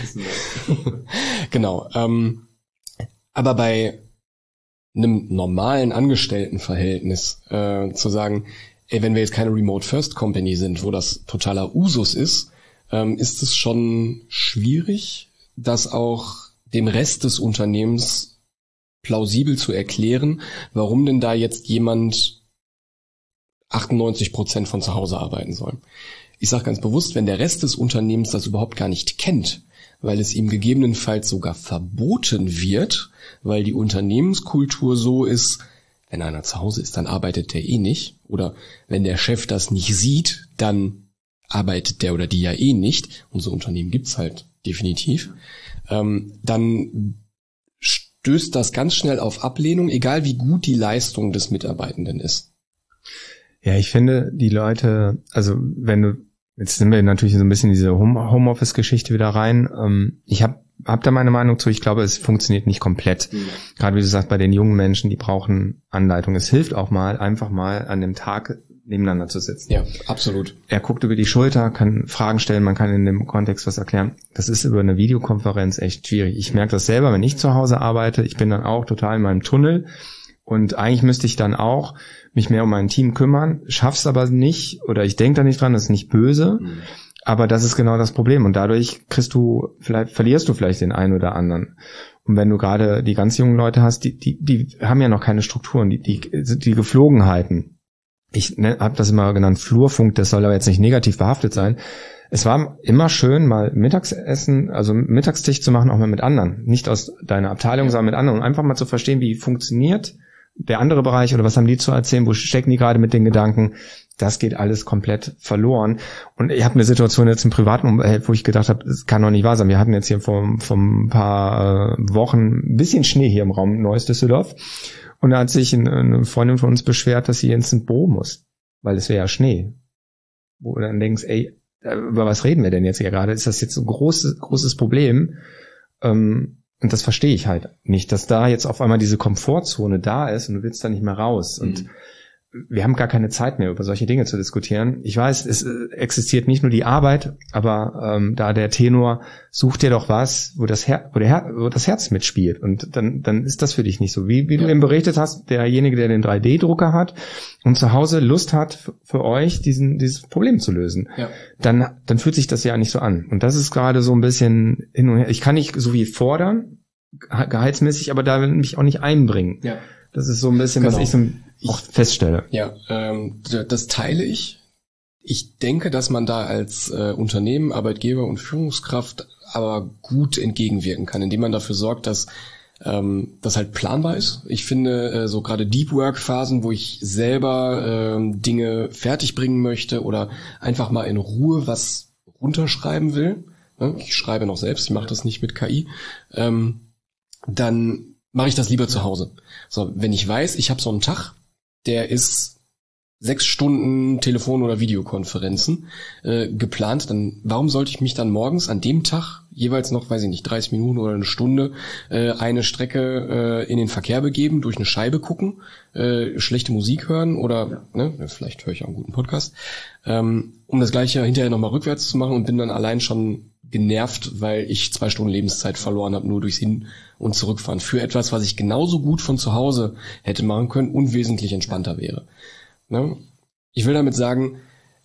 Genau. Ähm, aber bei einem normalen Angestelltenverhältnis äh, zu sagen, ey, wenn wir jetzt keine Remote First Company sind, wo das totaler Usus ist, ähm, ist es schon schwierig, das auch dem Rest des Unternehmens plausibel zu erklären, warum denn da jetzt jemand achtundneunzig Prozent von zu Hause arbeiten sollen. Ich sage ganz bewusst, wenn der Rest des Unternehmens das überhaupt gar nicht kennt, weil es ihm gegebenenfalls sogar verboten wird, weil die Unternehmenskultur so ist, wenn einer zu Hause ist, dann arbeitet der eh nicht. Oder wenn der Chef das nicht sieht, dann arbeitet der oder die ja eh nicht. Und so Unternehmen gibt's halt definitiv. Ähm, dann stößt das ganz schnell auf Ablehnung, egal wie gut die Leistung des Mitarbeitenden ist. Ja, ich finde, die Leute, also wenn du, jetzt sind wir natürlich so ein bisschen in diese Homeoffice-Geschichte wieder rein. Ähm, ich habe hab da meine Meinung zu, ich glaube, es funktioniert nicht komplett. Mhm. Gerade wie du sagst, bei den jungen Menschen, die brauchen Anleitung. Es hilft auch mal, einfach mal an dem Tag nebeneinander zu sitzen. Ja, absolut. Er guckt über die Schulter, kann Fragen stellen, man kann in dem Kontext was erklären. Das ist über eine Videokonferenz echt schwierig. Ich merke das selber, wenn ich zu Hause arbeite. Ich bin dann auch total in meinem Tunnel. Und eigentlich müsste ich dann auch mich mehr um mein Team kümmern, schaff's aber nicht oder ich denke da nicht dran, das ist nicht böse, mhm. aber das ist genau das Problem und dadurch kriegst du, vielleicht verlierst du vielleicht den einen oder anderen. Und wenn du gerade die ganz jungen Leute hast, die die die haben ja noch keine Strukturen, die die die Geflogenheiten. Ich ne, habe das immer genannt Flurfunk, das soll aber jetzt nicht negativ behaftet sein. Es war immer schön, mal Mittagsessen, also Mittagstisch zu machen, auch mal mit anderen. Nicht aus deiner Abteilung, sondern mit anderen. Und einfach mal zu verstehen, wie funktioniert der andere Bereich oder was haben die zu erzählen, wo stecken die gerade mit den Gedanken. Das geht alles komplett verloren. Und ich habe eine Situation jetzt im privaten Umfeld, wo ich gedacht habe, das kann doch nicht wahr sein. Wir hatten jetzt hier vor, vor ein paar äh, Wochen ein bisschen Schnee hier im Raum Neuss Düsseldorf. Und da hat sich eine, eine Freundin von uns beschwert, dass sie jetzt ins Büro muss, weil es wäre ja Schnee. Wo du dann denkst, ey, über was reden wir denn jetzt hier gerade? Ist das jetzt ein großes, großes Problem? Ähm, und das verstehe ich halt nicht, dass da jetzt auf einmal diese Komfortzone da ist und du willst da nicht mehr raus. Mhm. Und wir haben gar keine Zeit mehr, über solche Dinge zu diskutieren. Ich weiß, es existiert nicht nur die Arbeit, aber ähm, da der Tenor, such dir doch was, wo das, Her- wo, der Her- wo das Herz mitspielt. Und dann dann ist das für dich nicht so. Wie, wie ja. du eben berichtet hast, derjenige, der den drei D Drucker hat und zu Hause Lust hat, f- für euch diesen dieses Problem zu lösen, ja. dann dann fühlt sich das ja nicht so an. Und das ist gerade so ein bisschen hin und her. Ich kann nicht so wie fordern, gehaltsmäßig, aber da will ich mich auch nicht einbringen. Ja. Das ist so ein bisschen, genau. was ich so auch feststelle. Ja, ähm, das teile ich. Ich denke, dass man da als äh, Unternehmen, Arbeitgeber und Führungskraft aber gut entgegenwirken kann, indem man dafür sorgt, dass ähm, das halt planbar ist. Ich finde, äh, so gerade Deep Work Phasen, wo ich selber äh, Dinge fertig bringen möchte oder einfach mal in Ruhe was runterschreiben will. Ne? Ich schreibe noch selbst, ich mache das nicht mit K I. Ähm, dann mache ich das lieber zu Hause. So, wenn ich weiß, ich habe so einen Tag, der ist sechs Stunden Telefon- oder Videokonferenzen äh, geplant, dann warum sollte ich mich dann morgens an dem Tag jeweils noch, weiß ich nicht, dreißig Minuten oder eine Stunde äh, eine Strecke äh, in den Verkehr begeben, durch eine Scheibe gucken, äh, schlechte Musik hören oder ja. ne, vielleicht höre ich auch einen guten Podcast, ähm, um das Gleiche hinterher nochmal rückwärts zu machen und bin dann allein schon genervt, weil ich zwei Stunden Lebenszeit verloren habe, nur durchs Hin- und Zurückfahren. Für etwas, was ich genauso gut von zu Hause hätte machen können und wesentlich entspannter wäre. Ne? Ich will damit sagen,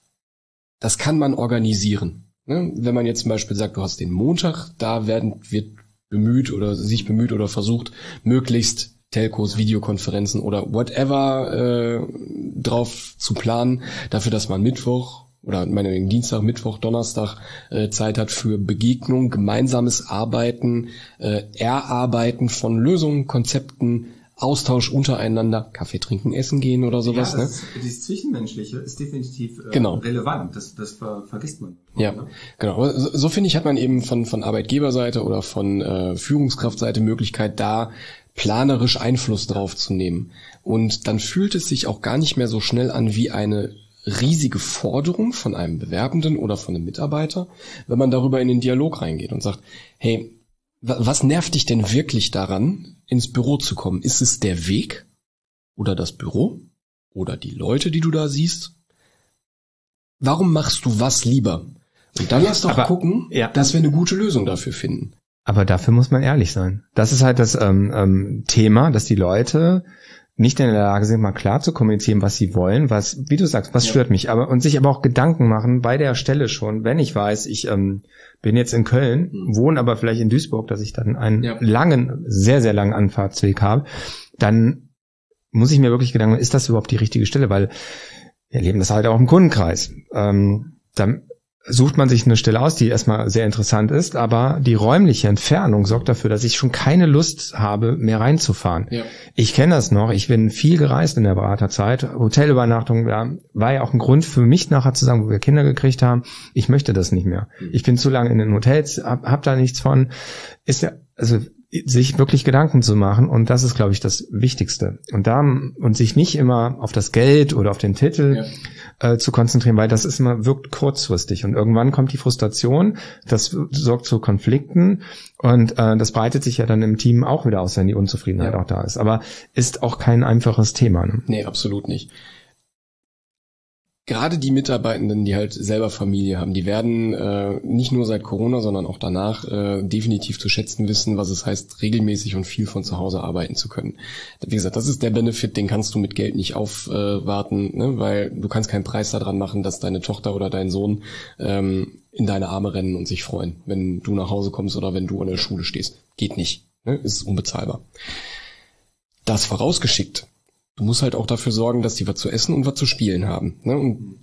das kann man organisieren. Ne? Wenn man jetzt zum Beispiel sagt, du hast den Montag, da werden wird bemüht oder sich bemüht oder versucht, möglichst Telcos, Videokonferenzen oder whatever äh, drauf zu planen, dafür, dass man Mittwoch oder meinetwegen Dienstag, Mittwoch, Donnerstag äh, Zeit hat für Begegnung, gemeinsames Arbeiten, äh, Erarbeiten von Lösungen, Konzepten, Austausch untereinander, Kaffee trinken, essen gehen oder sowas. Ja, das, ne? Dieses Zwischenmenschliche ist definitiv äh, genau. relevant, das, das ver- vergisst man. Ja, ne? Genau. So, so finde ich, hat man eben von, von Arbeitgeberseite oder von äh, Führungskraftseite Möglichkeit, da planerisch Einfluss drauf zu nehmen. Und dann fühlt es sich auch gar nicht mehr so schnell an wie eine riesige Forderung von einem Bewerbenden oder von einem Mitarbeiter, wenn man darüber in den Dialog reingeht und sagt, hey, was nervt dich denn wirklich daran, ins Büro zu kommen? Ist es der Weg oder das Büro oder die Leute, die du da siehst? Warum machst du was lieber? Und dann lass doch aber, gucken, ja. dass wir eine gute Lösung dafür finden. Aber dafür muss man ehrlich sein. Das ist halt das ähm, ähm, Thema, dass die Leute nicht in der Lage sind, mal klar zu kommunizieren, was sie wollen, was, wie du sagst, was ja. stört mich, aber und sich aber auch Gedanken machen bei der Stelle schon, wenn ich weiß, ich ähm, bin jetzt in Köln, mhm. wohne aber vielleicht in Duisburg, dass ich dann einen ja. langen, sehr, sehr langen Anfahrtsweg habe, dann muss ich mir wirklich Gedanken machen, ist das überhaupt die richtige Stelle, weil wir erleben das halt auch im Kundenkreis. Ähm, dann sucht man sich eine Stelle aus, die erstmal sehr interessant ist, aber die räumliche Entfernung sorgt dafür, dass ich schon keine Lust habe, mehr reinzufahren. Ja. Ich kenne das noch, ich bin viel gereist in der Beraterzeit, Hotelübernachtung, ja, war ja auch ein Grund für mich nachher zu sagen, wo wir Kinder gekriegt haben, ich möchte das nicht mehr. Ich bin zu lange in den Hotels, hab, hab da nichts von. Ist ja, also sich wirklich Gedanken zu machen, und das ist, glaube ich, das Wichtigste. Und da und sich nicht immer auf das Geld oder auf den Titel ja. äh, zu konzentrieren, weil das ist immer wirkt kurzfristig und irgendwann kommt die Frustration, das sorgt zu Konflikten und äh, das breitet sich ja dann im Team auch wieder aus, wenn die Unzufriedenheit ja. auch da ist. Aber ist auch kein einfaches Thema. Ne? Nee, absolut nicht. Gerade die Mitarbeitenden, die halt selber Familie haben, die werden äh, nicht nur seit Corona, sondern auch danach äh, definitiv zu schätzen wissen, was es heißt, regelmäßig und viel von zu Hause arbeiten zu können. Wie gesagt, das ist der Benefit, den kannst du mit Geld nicht aufwarten, äh, ne? Weil du kannst keinen Preis daran machen, dass deine Tochter oder dein Sohn ähm, in deine Arme rennen und sich freuen, wenn du nach Hause kommst oder wenn du an der Schule stehst. Geht nicht, ne? Ist unbezahlbar. Das vorausgeschickt. Du musst halt auch dafür sorgen, dass die was zu essen und was zu spielen haben. Ne? Und,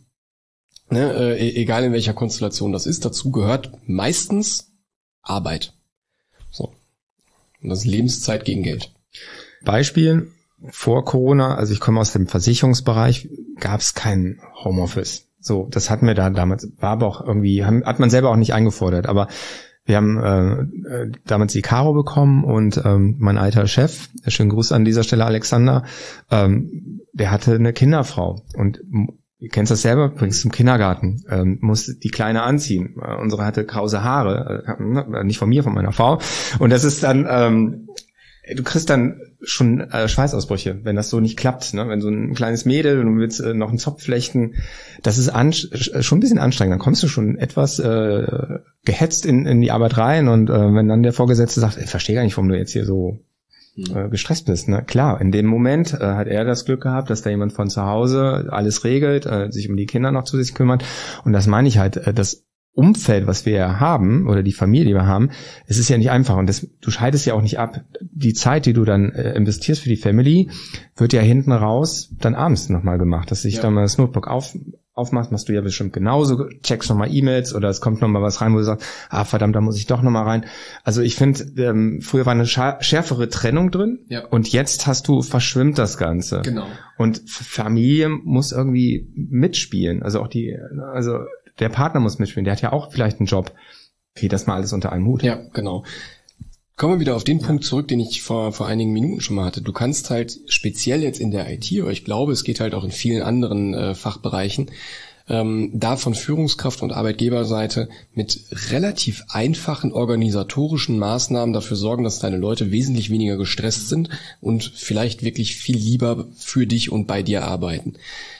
ne, äh, egal in welcher Konstellation das ist, dazu gehört meistens Arbeit. So. Und das ist Lebenszeit gegen Geld. Beispiel, vor Corona, also ich komme aus dem Versicherungsbereich, gab es kein Homeoffice. So, das hatten wir da damals, war aber auch irgendwie, haben, hat man selber auch nicht eingefordert, aber wir haben äh, damals die Caro bekommen und ähm, mein alter Chef, schönen Gruß an dieser Stelle Alexander, ähm, der hatte eine Kinderfrau und du kennst das selber, bringst zum Kindergarten, ähm, musste die Kleine anziehen. Äh, unsere hatte krause Haare, äh, nicht von mir, von meiner Frau. Und das ist dann, ähm, du kriegst dann schon äh, Schweißausbrüche, wenn das so nicht klappt, ne? Wenn so ein kleines Mädel und du willst äh, noch einen Zopf flechten, das ist an, schon ein bisschen anstrengend. Dann kommst du schon etwas äh, gehetzt in, in die Arbeit rein und äh, wenn dann der Vorgesetzte sagt, ich verstehe gar nicht, warum du jetzt hier so äh, gestresst bist. Ne? Klar, in dem Moment äh, hat er das Glück gehabt, dass da jemand von zu Hause alles regelt, äh, sich um die Kinder noch zu sich kümmert. Und das meine ich halt, äh, das Umfeld, was wir haben, oder die Familie, die wir haben, es ist ja nicht einfach. Und das, du scheidest ja auch nicht ab. Die Zeit, die du dann äh, investierst für die Family, wird ja hinten raus dann abends nochmal gemacht. Dass sich ja. dann mal das Notebook auf, aufmachst, machst du ja bestimmt genauso, checkst nochmal E-Mails oder es kommt nochmal was rein, wo du sagst, ah verdammt, da muss ich doch nochmal rein. Also ich finde, ähm, früher war eine schärfere Trennung drin ja. und jetzt hast du, verschwimmt das Ganze. Genau. Und Familie muss irgendwie mitspielen. Also auch die, also der Partner muss mitspielen, der hat ja auch vielleicht einen Job. Okay, das mal alles unter einem Hut. Ja, genau. Kommen wir wieder auf den ja. Punkt zurück, den ich vor vor einigen Minuten schon mal hatte. Du kannst halt speziell jetzt in der I T, aber ich glaube, es geht halt auch in vielen anderen äh, Fachbereichen, ähm, da von Führungskraft und Arbeitgeberseite mit relativ einfachen organisatorischen Maßnahmen dafür sorgen, dass deine Leute wesentlich weniger gestresst sind und vielleicht wirklich viel lieber für dich und bei dir arbeiten.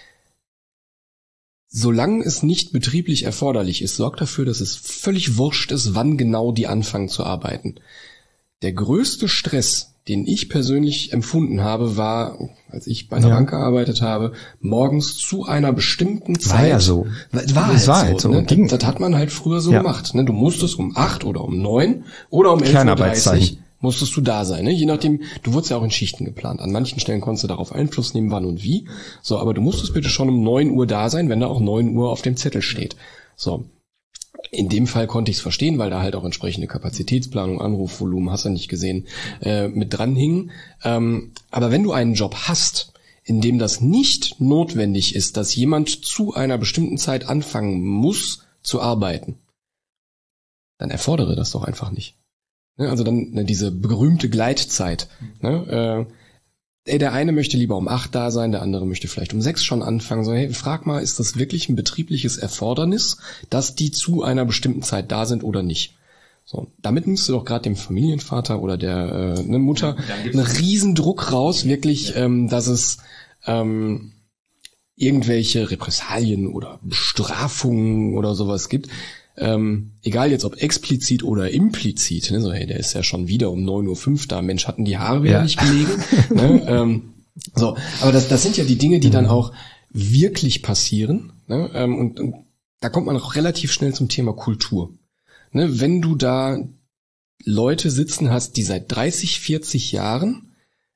Solange es nicht betrieblich erforderlich ist, sorgt dafür, dass es völlig wurscht ist, wann genau die anfangen zu arbeiten. Der größte Stress, den ich persönlich empfunden habe, war, als ich bei einer ja. Bank gearbeitet habe, morgens zu einer bestimmten Zeit. War ja so. War, war das halt war halt so. so. Ne? Das, das hat man halt früher so ja. gemacht. Ne? Du musstest um acht oder um neun oder um elf Uhr dreißig musstest du da sein, ne? Je nachdem, du wurdest ja auch in Schichten geplant. An manchen Stellen konntest du darauf Einfluss nehmen, wann und wie. So, aber du musstest bitte schon um neun Uhr da sein, wenn da auch neun Uhr auf dem Zettel steht. So. In dem Fall konnte ich es verstehen, weil da halt auch entsprechende Kapazitätsplanung, Anrufvolumen, hast du nicht gesehen, äh, mit dran hingen. Ähm, aber wenn du einen Job hast, in dem das nicht notwendig ist, dass jemand zu einer bestimmten Zeit anfangen muss zu arbeiten, dann erfordere das doch einfach nicht. Also dann ne, diese berühmte Gleitzeit. Ne, äh, ey, der eine möchte lieber um acht da sein, der andere möchte vielleicht um sechs schon anfangen. So, hey, frag mal, ist das wirklich ein betriebliches Erfordernis, dass die zu einer bestimmten Zeit da sind oder nicht? So, damit nimmst du doch gerade dem Familienvater oder der äh, ne, Mutter einen riesen Druck raus, wirklich, ja. ähm, dass es ähm, irgendwelche Repressalien oder Bestrafungen oder sowas gibt. Ähm, egal jetzt ob explizit oder implizit, ne, so hey, der ist ja schon wieder um neun Uhr fünf da, Mensch, hatten die Haare wieder ja. nicht gelegen. ne, ähm, so, aber das, das sind ja die Dinge, die dann auch wirklich passieren. Ne, ähm, und, und da kommt man auch relativ schnell zum Thema Kultur. Ne, wenn du da Leute sitzen hast, die seit dreißig, vierzig Jahren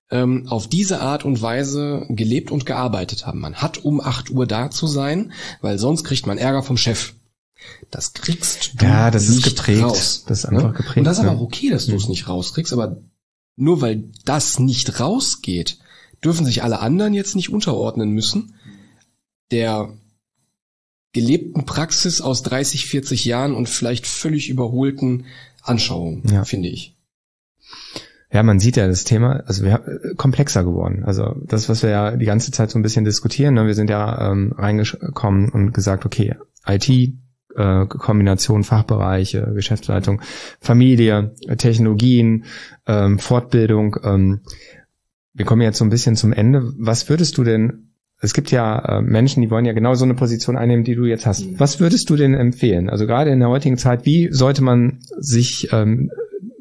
ähm, auf diese Art und Weise gelebt und gearbeitet haben. Man hat um acht Uhr da zu sein, weil sonst kriegt man Ärger vom Chef. Das kriegst du ja, das nicht ist geprägt. raus. Das ist einfach ne? geprägt. Und das ist ja. aber auch okay, dass du es nicht rauskriegst, aber nur weil das nicht rausgeht, dürfen sich alle anderen jetzt nicht unterordnen müssen. Der gelebten Praxis aus dreißig, vierzig Jahren und vielleicht völlig überholten Anschauungen, ja. finde ich. Ja, man sieht ja das Thema, also wir haben komplexer geworden. Also das, was wir ja die ganze Zeit so ein bisschen diskutieren, ne? Wir sind ja ähm, reingekommen und gesagt, okay, I T, äh, Kombination Fachbereiche, Geschäftsleitung, Familie, Technologien, ähm, Fortbildung. Ähm, wir kommen jetzt so ein bisschen zum Ende. Was würdest du denn, es gibt ja äh, Menschen, die wollen ja genau so eine Position einnehmen, die du jetzt hast. Mhm. Was würdest du denn empfehlen? Also gerade in der heutigen Zeit, wie sollte man sich ähm,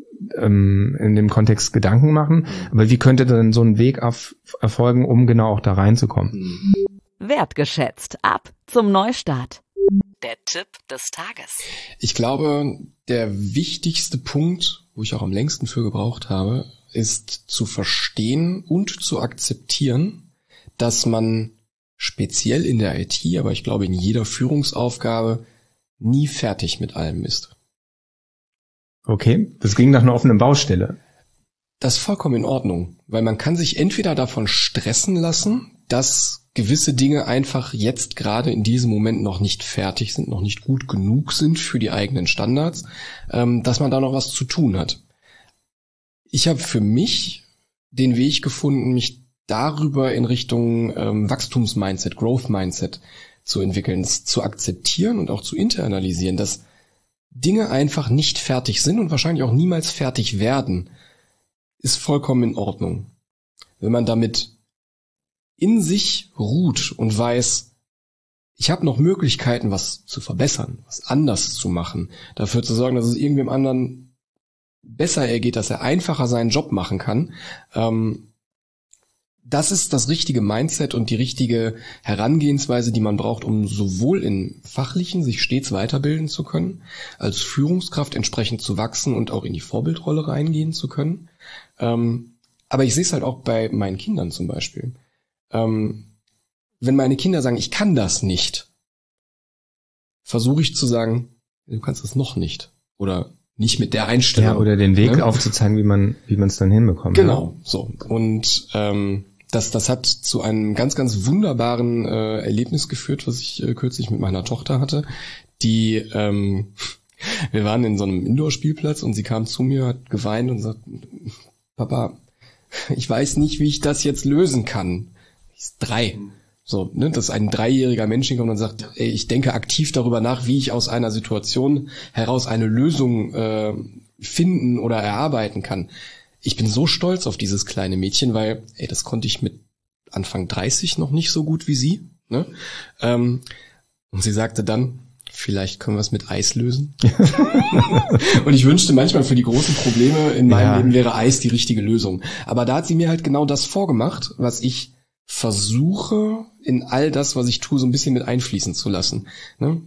in dem Kontext Gedanken machen, aber wie könnte denn so ein Weg auf, erfolgen, um genau auch da reinzukommen? Wertgeschätzt. Ab zum Neustart. Der Tipp des Tages. Ich glaube, der wichtigste Punkt, wo ich auch am längsten für gebraucht habe, ist zu verstehen und zu akzeptieren, dass man speziell in der I T, aber ich glaube in jeder Führungsaufgabe, nie fertig mit allem ist. Okay, das ging nach einer offenen Baustelle. Das ist vollkommen in Ordnung, weil man kann sich entweder davon stressen lassen, dass gewisse Dinge einfach jetzt gerade in diesem Moment noch nicht fertig sind, noch nicht gut genug sind für die eigenen Standards, ähm, dass man da noch was zu tun hat. Ich habe für mich den Weg gefunden, mich darüber in Richtung ähm, Wachstumsmindset, Growth-Mindset zu entwickeln, es zu akzeptieren und auch zu internalisieren, dass Dinge einfach nicht fertig sind und wahrscheinlich auch niemals fertig werden, ist vollkommen in Ordnung. Wenn man damit in sich ruht und weiß, ich habe noch Möglichkeiten, was zu verbessern, was anders zu machen, dafür zu sorgen, dass es irgendwem anderen besser ergeht, dass er einfacher seinen Job machen kann, ähm, das ist das richtige Mindset und die richtige Herangehensweise, die man braucht, um sowohl in fachlichen sich stets weiterbilden zu können, als Führungskraft entsprechend zu wachsen und auch in die Vorbildrolle reingehen zu können. Ähm, aber ich sehe es halt auch bei meinen Kindern zum Beispiel. Ähm, wenn meine Kinder sagen, ich kann das nicht, versuche ich zu sagen, du kannst das noch nicht. Oder nicht mit der Einstellung. Ja, oder den Weg ne? aufzuzeigen, wie man wie man es dann hinbekommt. Genau, ja. so. Und ähm, Das, das hat zu einem ganz, ganz wunderbaren äh, Erlebnis geführt, was ich äh, kürzlich mit meiner Tochter hatte. Die, ähm, wir waren in so einem Indoor-Spielplatz und sie kam zu mir, hat geweint und sagt, Papa, ich weiß nicht, wie ich das jetzt lösen kann. Ich ist drei. So, ne, dass ein dreijähriger Mensch hinkommt und sagt, ey, ich denke aktiv darüber nach, wie ich aus einer Situation heraus eine Lösung äh, finden oder erarbeiten kann. Ich bin so stolz auf dieses kleine Mädchen, weil, ey, das konnte ich mit Anfang dreißig noch nicht so gut wie sie. Ne? Ähm, und sie sagte dann, vielleicht können wir es mit Eis lösen. Und ich wünschte manchmal für die großen Probleme in meinem ja. Leben wäre Eis die richtige Lösung. Aber da hat sie mir halt genau das vorgemacht, was ich versuche, in all das, was ich tue, so ein bisschen mit einfließen zu lassen. Ne?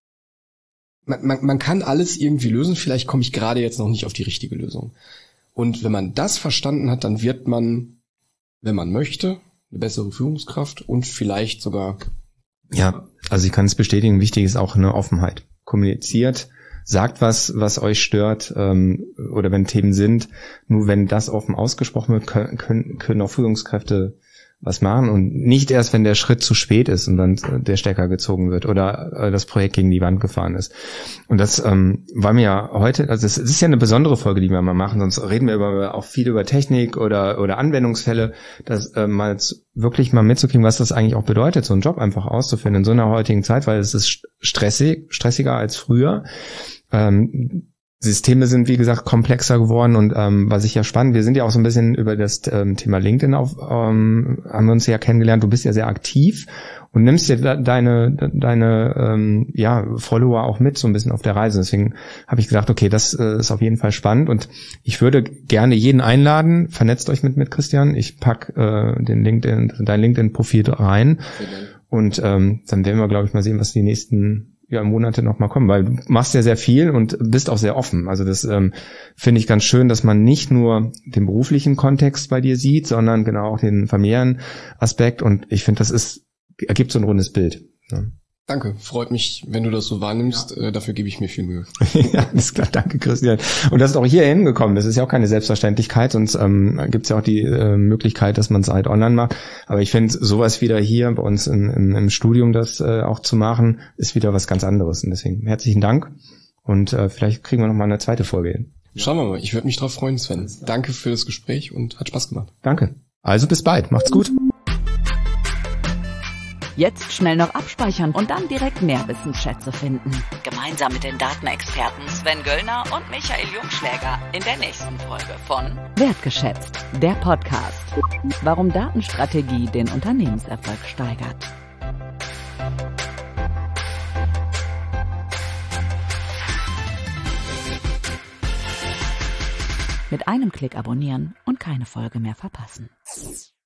Man, man, man kann alles irgendwie lösen, vielleicht komme ich gerade jetzt noch nicht auf die richtige Lösung. Und wenn man das verstanden hat, dann wird man, wenn man möchte, eine bessere Führungskraft und vielleicht sogar... Ja, also ich kann es bestätigen, wichtig ist auch eine Offenheit. Kommuniziert, sagt was, was euch stört ähm, oder wenn Themen sind. Nur wenn das offen ausgesprochen wird, können, können, können auch Führungskräfte was machen und nicht erst, wenn der Schritt zu spät ist und dann der Stecker gezogen wird oder äh, das Projekt gegen die Wand gefahren ist. Und das ähm, war mir ja heute, also es ist ja eine besondere Folge, die wir mal machen, sonst reden wir über, auch viel über Technik oder oder Anwendungsfälle, das äh, mal wirklich mal mitzukriegen, was das eigentlich auch bedeutet, so einen Job einfach auszuführen in so einer heutigen Zeit, weil es ist stressig, stressiger als früher. Ähm, Systeme sind, wie gesagt, komplexer geworden und ähm, was ich ja spannend, wir sind ja auch so ein bisschen über das ähm, Thema LinkedIn auf, ähm, haben wir uns ja kennengelernt, du bist ja sehr aktiv und nimmst dir deine deine ähm, ja Follower auch mit so ein bisschen auf der Reise. Deswegen habe ich gesagt, okay, das äh, ist auf jeden Fall spannend und ich würde gerne jeden einladen, vernetzt euch mit mit Christian, ich pack äh, den LinkedIn, dein LinkedIn-Profil rein. Und ähm, dann werden wir, glaube ich, mal sehen, was die nächsten ja, Monate noch mal kommen, weil du machst ja sehr viel und bist auch sehr offen. Also das ähm, finde ich ganz schön, dass man nicht nur den beruflichen Kontext bei dir sieht, sondern genau auch den familiären Aspekt. Und ich finde, das ist ergibt so ein rundes Bild. Ja. Danke, freut mich, wenn du das so wahrnimmst. Ja. Äh, dafür gebe ich mir viel Mühe. Ja, alles klar, danke Christian. Und das ist auch hier hingekommen. Das ist ja auch keine Selbstverständlichkeit. Sonst ähm, gibt es ja auch die äh, Möglichkeit, dass man es halt online macht. Aber ich finde, sowas wieder hier bei uns in, im, im Studium das äh, auch zu machen, ist wieder was ganz anderes. Und deswegen herzlichen Dank. Und äh, vielleicht kriegen wir noch mal eine zweite Folge hin. Schauen wir mal. Ich würde mich drauf freuen, Sven. Danke für das Gespräch und hat Spaß gemacht. Danke. Also bis bald. Macht's gut. Jetzt schnell noch abspeichern und dann direkt mehr Wissensschätze finden. Gemeinsam mit den Datenexperten Sven Göllner und Michael Jungschläger in der nächsten Folge von Wertgeschätzt, der Podcast. Warum Datenstrategie den Unternehmenserfolg steigert. Mit einem Klick abonnieren und keine Folge mehr verpassen.